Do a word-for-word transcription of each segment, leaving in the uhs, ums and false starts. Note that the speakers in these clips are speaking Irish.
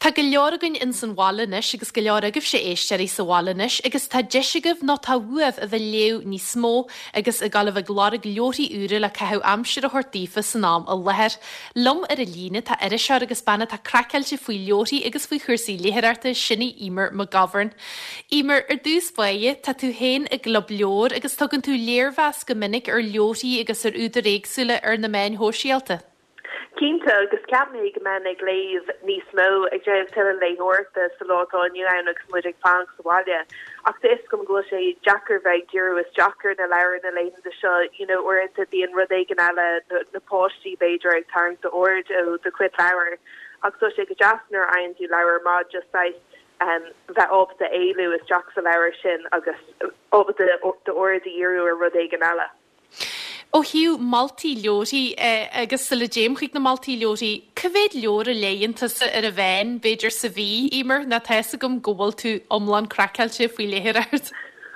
Tá go leoragainn in san bhálanis agus go leoragah sé éistearí sa bhálanis, agus tá deisegah nó tá bhuamh a bheith leo ní smó agus a galah glárag leorí úra le cethú amsir a thortífa san nám a lethir. Lom ar a lína tá ar seir agus banna tá cracailte faoi leorí agus faoi chuirsaí léthirarta sinna Emer McGovern. Emer, ar dús baie tá tú héin a glob leor agus tugann tú léirmheas go minic ar leorí agus ar údar éagsúla ar na main hóisialta. Cínta agus ceapna go man ag léomh níos mó ag déobh til an léhorta sa látáin nuáin agus muid ag fang saháile. Ach is gom go sé Jackar bheith dúrú is Jackar na leir na léin de seo, you know, orintanta bíon rud é gan eile na póistí beidir ag tarn de ord ó de cuit leir. Ach so sé go deasnar aon tú leir má just sais um, bheith op de éú is Jack sa leir sin agus op de ord de iarú ar rud é gan eile. Ó hiú maltaí leorí agus sa le déim chuig na maltaí leorí, cyféad leor a léonnta ar a bhain beidir sa bhí Emer na teasa gom gobal tú omlan cracailte faoi léthirart.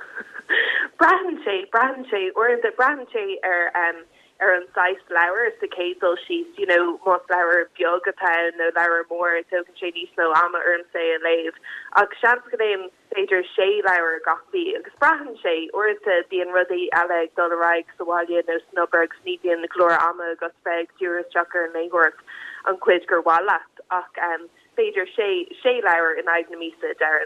Brahan sé, brahan sé, or the brahan sé ar um, ar an sais leir is the cédal she's, you know, más leir beag atá nó leir mór tógan sé níos nó ama ar an sé a léh. Ag seans go déim beidir sé leir gachbí agus brahan sé or the bíon rudaí eile ag dul raig saháile nó snubberg sníbíon na chlór ama agus feig dúras Jackar an léhort an cuid gur bhálacht ach um, beidir sé sé leir in aag na mísa dean.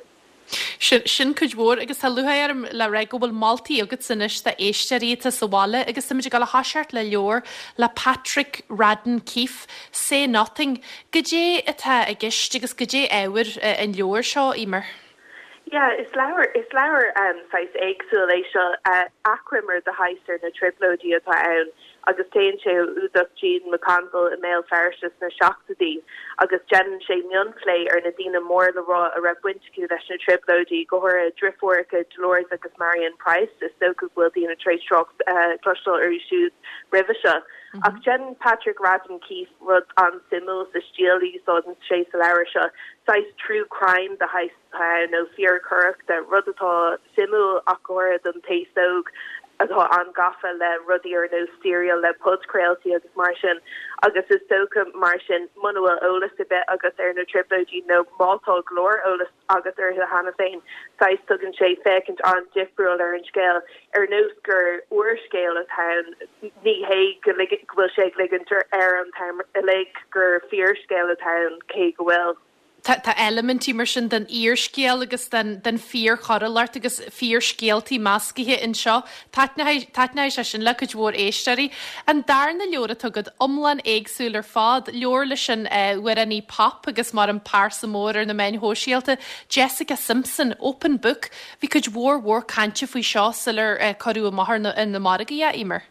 Sin sin chuid mhór agus tá lutham le raig go bhfuil maltaí agus sanis de éisteiríta sa bháile agus tá muidir gal hasart le leor le Patrick Radden Keefe Say Nothing. Go dé atá a gist agus go dé éhar an leor seo Emer? Yeah, is leir is leir um sais éagsúil é seo uh, acrimmer de heister na triplodí atá ann agus téann sé údach Jean McConville i mail ferstas na seachtadí agus jean sé mionlé ar na dtína mór le rá a raibh buinticiú leis na triplodí gohar a drifworcha Dolores agus Marion Price is so go bhfuil dína tréistroch uh, clustal ar siúd rivisha. Mm-hmm. Ach Jen Patrick Radden Keefe rud an simul sa stíalí sódan sé sa leir seo sais true crime de heis uh, no fear curach de rud atá simul achor an taisog atá an gafa le rudí ar no serial le pudcréalty agus mar sin agus is soca mar sin manuel ólas a bit agus ar na triplodí no mátá glór ólas agus ar a hanna féin sais tugann sé fécint an difriúil ar an scéil ar nós gur uair scéil a town ní hé go bhfuil sé ligantar ar an time le gur fear scéil a town cé go bhfuil. Tá elementí mar sin den írscéal agus den fír choralart agus fír scéaltaí máscaithe in seo taitna sé sin le chuid mhór éisteirí an darna leora tugad omlan éagsúil ar fád leor lei sin bhuiir a ní pop agus mar an pársa mór ar na main hóisialta Jessica Simpson open book bhí chuid mhór mhór cante faoi seo silar choú a maithar in na margaí a Emer.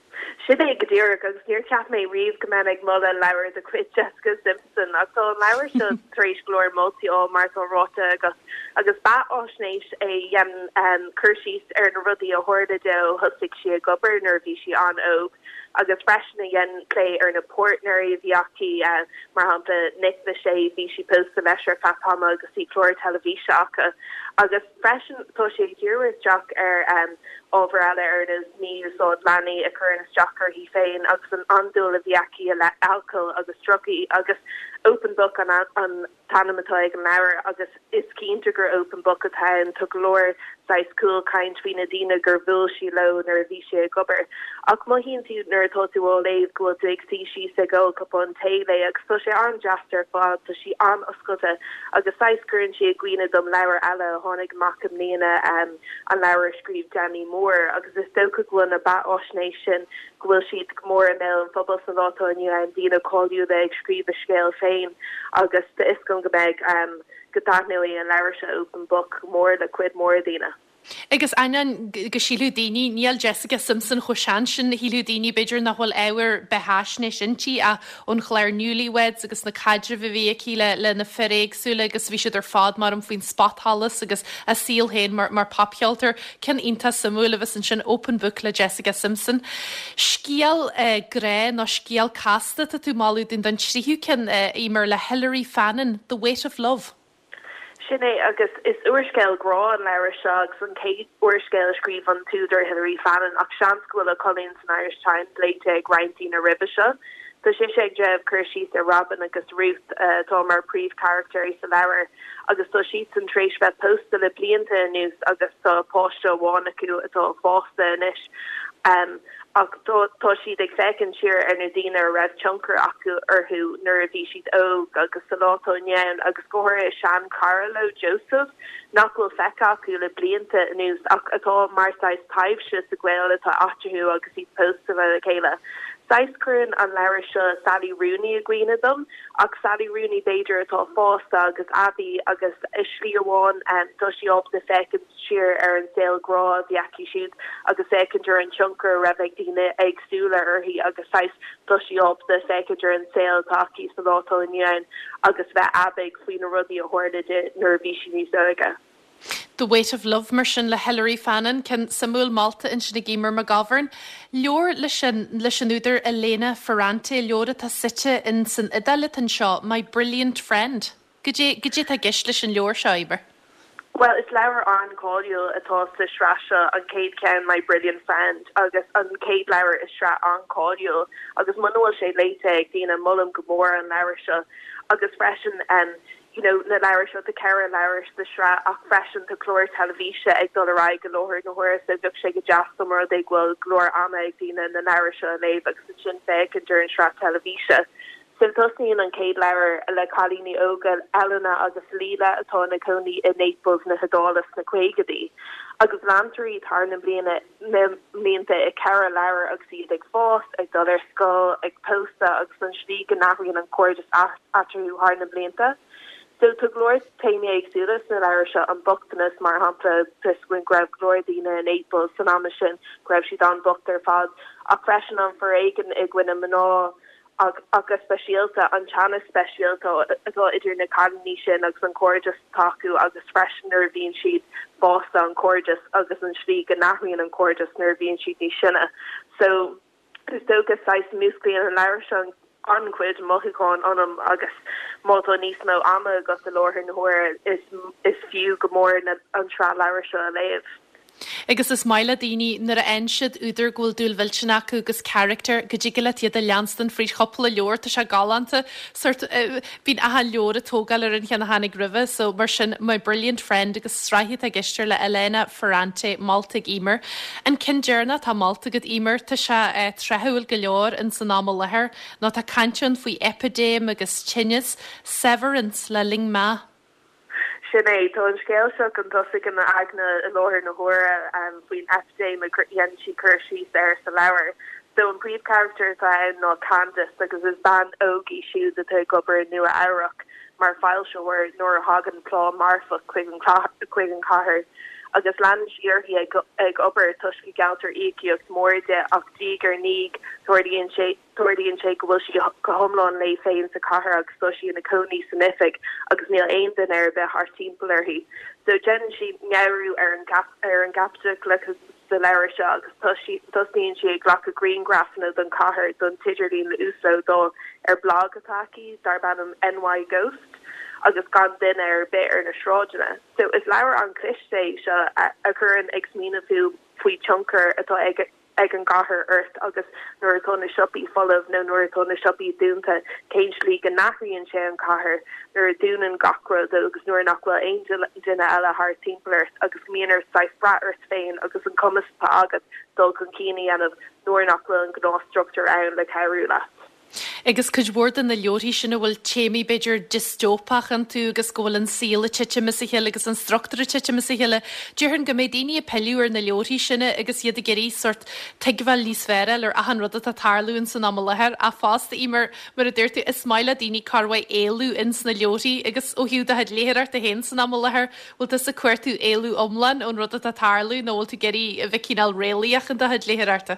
Si é go dtíir agus níor ceap mé riomh go menig mulla leir de cuid Jessica Simpson ach tá leir se trééis glóir multi ó Martha Rota agus agus ba áisnééis é dhéan um, chuirsís ar na rudí a thuirda de thusig si a gobar nervhí si an óg agus freisin dhéan lé ar na portneirí bhíachtaí uh, mar hapla nic na sé bhí si post leis ar fapama agus í chlór televíseacha agus freisin tá sé dúras Jack ar um, over eile ar is ní sód lení a chunas Jackar hí féin agus an andul a bhíaci a le alcohol agus struki agus open book an an tanamatáig an leir agus is cínta gur open book a tain tu glóir sais cool kaint fi na dina gur bhil si lo nar a bhí sé a gobar ach má hín tú nar totu ó léh go ag si si se go capon téile agus so sé an jaster fád so si an oscote agus sais gurn si a gwine dom leir eile honnig macam lína um, an leir scríb Danny Moore agus is stocha gwn a bat osnation gwil siad mór a mil an fphobal sa látá aniu an dina callú le ag scríb a scéil féin agus de is gon go beg um, godánoí an leir se open book mór le cuid mór dina. Agus anan go síú daoine níl Jessica Simpson chosean sin na híú daoine beidir na bhfuil éhar behaisna sintí a ón chléir newlyweds agus na cadre bh bhí cíle le na feréagsúla agus bhí siad ar fád mar an faoin spothallas agus a síl héin mar, mar pophealtar cin ionta samúla bheits an sin open book le Jessica Simpson. Scíal uh, gré nó scíal casta a tú máú din den tríú cin uh, Emer le Hilary Fannin, The Weight of Love. Sinné agus is uorscéil grá an leir segus an cé uorscéil scríb an túidir Hilary Fannin ach seanscoil a Collins an Irish Times léite ag reintín a ribe se Tá sé sé jeb chur si a Robin agus Ruth uh, tá mar príomh character sa lewer agus tá si an trééis fe post le blianta nús agus tá post bháin acu atá fásta inis. Um, ach tá siad ag fecinn siar ar na dtíine a raibh chunker acu arthú nuair a bhí siad óg agus sa látá neann agus scóir Sean Carlo Joseph nachhfuil fecha acu le blianta nús ach atá maráis taimhse sa ghil atá átriú agus iad post a bheith a chéile. Saiscrún an leir seo Sally Rooney a gcuine dom ach Sally Rooney Beiidir atá fásta agus Abby agus islíháin an tá si op na fecinn siar ar an saoil grá the acu siúd agus fecinir an chunker raibh díine agsúla arhí agus sais tá si op na fecinir an saoil taí sa látá inniuin agus bheith abig faoin na rudí a thuirde nuair bhí sin níos aige. The Weight of Love mar sin le Hilary Fannin cin Samuel Malta in sin gímar McGovern. Leor leis an úidir Elena Ferrante leora tá site in san idalit an seo, my brilliant friend. Gidé a gis leis an leor seiber? Well, it's lewer an callio atá sa shrasha an Kate Ken my brilliant friend agus an Kate lewer is stra an callio agus manuel sé leite ag dina mullum gomor an lewer agus freshen and you know na lewer the Cara lewer the shra ach freshen to chlor televisha ag dollar galore no hor so duk sé jazz summer they will glor ama ag dina na lewer le agus sin fe and during shra televisha. So tosín an Kate lewer le Colini Ogal, Elena agus Lila atá na Coney in Naples na Hedalas na Quaigadi. Agus Lantry tar na bliana mínta ag Cara lewer agus siad ag fós ag dollar skull ag posta agus an slí an nachrion an cordis atru har na blianta. So to glor taimi ag sulas na lewer se an buchtanas mar hapla piswin grab glordina in Naples san amashin grab si an buchter fad a freshen an for aigen igwin a maná agus specialta an chana specialta atá idir na cadní sin agus an corgus taku agus fresh nervín sheet bosta an corgus agus an slí an nachrion an corgus nervín sheet ní sinna. So is dogus sais muscli an leir an anquid mohicon anam agus moto nísmo ama agus the lor hin hor is is few gomor an tra leir a leiv. Agus is maile daoine nar a einsiad úidir ghfuil dúil bhilteach agus character go dtí le tiad a leanstan frí choppla leor tá se galanta suirt bhín athe leor a tógal ar an cheanna hanig rih so mar sin my brilliant friend agus sráithid a gistir le Elena Ferrante Malta Emer an cindearna tá Malta go Emer tá se trethúil go leor in san náma lethir ná tá cantion faoi epidéim agus tinnis severance le ling ma. Sinné tá an scéil se an tosig an agna a láir na hora an faoin epidéim a si chuirsí ar sa lewer. So an príomh character tá ná Candace agus is ban ógi siúd a tu gobar nua áireach mar fáil seoir nóair a hagan plá marfa chuig an chathair. agus land siirhi ag ober tuski gouter ikios morde ach diger nig tordian sé tordian sé go si homlan lei féin sa kahar agus so si in a coni signific agus nil ein den er be haar teamlerhi. So gen si nyaru er an gap er an gapta le the leir agus tusi tusnín si ag gla a green grafna don kahar don tigerlin le uso do er blog ataki darbanum N Y Ghost. agus gan din ar bit ar na sráidena. So is lewer an cliché se occur an exmina fu fui chunker atá ag ag an gahar earth agus nuirtona shoppi follow no nuirtona shoppi dúnta céinslí gan nachrion sé an cahar nuair dúnan gacra agus nuair nachhfuil angel duna eile haar timpplairt agus míonar sais bra earth féin agus an cumas pa agat dul gon cíine anmh nuair nachhfuil an gná structure ann le ceirú las. Agus cujhór an na leorí sinna bhfuil téimi beidir dystópach an tú agus ggóil an síla tiite mis heile agus an structúra tiite mis heile. Dúhann go méid daoine a peúar na leorí sinna agus iad a geirí sort teagmhil níos fearil ar ahan rud a tarlún san am lethir a fásta imar mar a dúirtu is smaile daoine carhaid éú ins na leorí agus ó hiú a had léarart a hen san am lethir bhil is a cuairtú éú omlan ón rud a tarlú nó bhil tú geirí a bhicínál réalaach an a had léararta.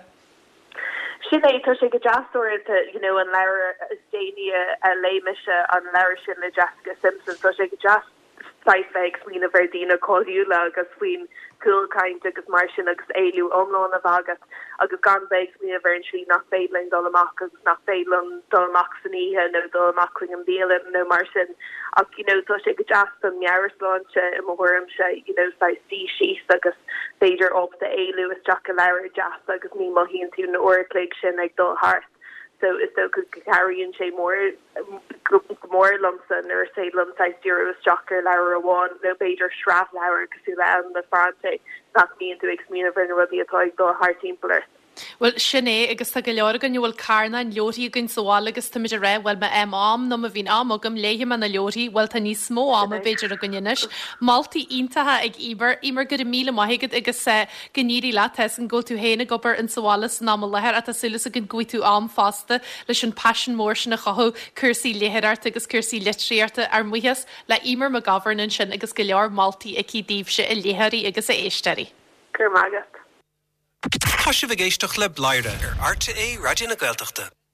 Sinné tá sé go jaúirta you know an leir is déine a léimiise an leir sin le Jessica Simpson so sé go just saifeig swin a verdina choúla agus swin cool kind agus mar sin agus éú omlá a bhagat agus gan beig mi a ver trí nach féidlein dolamach agus nach féidlan dolamach saníthe no dolamachling an bélan no mar sin ach you know tá sé go just an nearslánse i mohorm se you know sa sí síos agus féidir op de éú is Jack a leir jazz agus ní mohíonn tú na orléig sin ag dul hart. so is so could carry and sé more more lumson or say lumsize zero strocker lawer one no beidir shraf lawer cos la an the France not me into exmina vulnerability at go hard team player. Well sinné agus tá go leor gan bhfuil carna an leorí gin sáil agus tá idir ré bhfuil me am am nó a bhín am agam léim an na leorí bhfuil tá níos smó am a beidir a gonneis. Maltaí intathe ag ibar imar go míle maigad agus sé gníí le an go tú héna gobar an sálas ná lethir a sulas a gin goú am fásta leis an passion mór sin na chathú cursaí léhéart agus cursaí litríarta ar muhas le imar me governan sin agus go leor Maltaí ag díobse i léhairí agus a éisteirí. Cur mágat. Tá si bh géisteach le Blaire ar R T É Raidió na Gaeltachta.